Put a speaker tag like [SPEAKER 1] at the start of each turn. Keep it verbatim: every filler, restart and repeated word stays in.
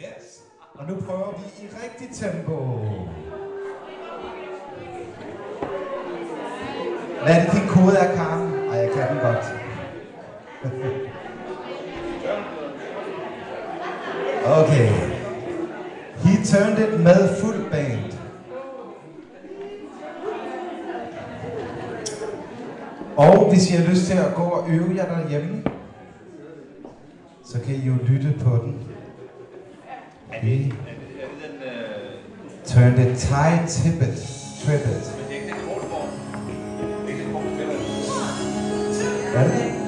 [SPEAKER 1] gas. Og nu prøver vi i rigtigt tempo. Hvad er det, din kode er, Karen? Ej, jeg kan den godt. Okay. He turned it med fuld band. Og hvis I har lyst til at gå og øve jer derhjemme, så kan I jo lytte på den. Okay. Turn it tight, tip it, trip it. Hvad er det?